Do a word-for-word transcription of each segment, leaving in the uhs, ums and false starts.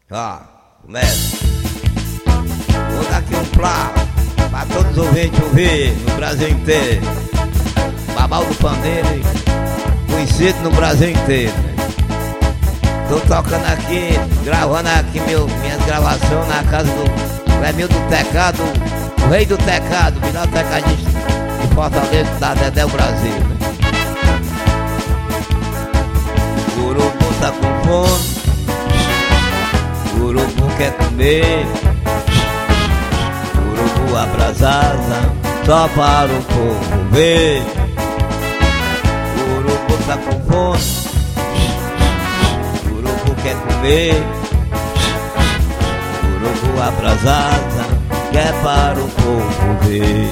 Ó, começa. Vou dar aqui um plá pra todos os ouvintes ouvir no Brasil inteiro. Babal do Pandeiro, conhecido no Brasil inteiro. Tô tocando aqui, gravando aqui meu, minhas gravações na casa do Clemil do Tecado, o rei do tecado, o melhor tecadista de Fortaleza, da Dedé Brasil, né? O urubu tá com fome, o urubu quer comer, o urubu abre as asas só para o povo ver. O urubu tá com fome, o urubu quer comer, o urubu abre as asas, quer para o povo ver.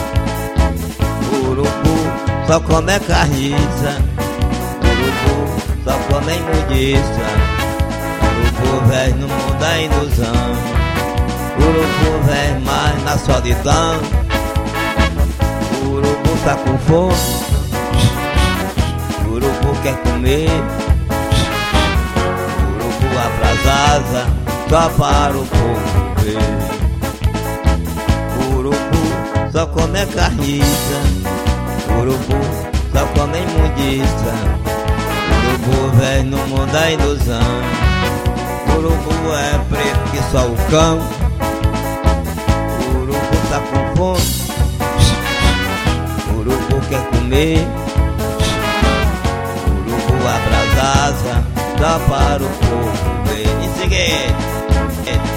O urubu só come carniça, o urubu só come imundiça, o urubu velho no mundo da ilusão, o urubu velho mais na solidão. O urubu tá com fome, o urubu quer comer, o urubu abre as asas só para o povo ver. O urubu só come carniça, o urubu só come imundiça, o urubu velho no mundo da ilusão. O urubu é preto que só o cão, o urubu tá com fome, o urubu quer comer, o urubu abre as asas só para o povo ver. E seguinte.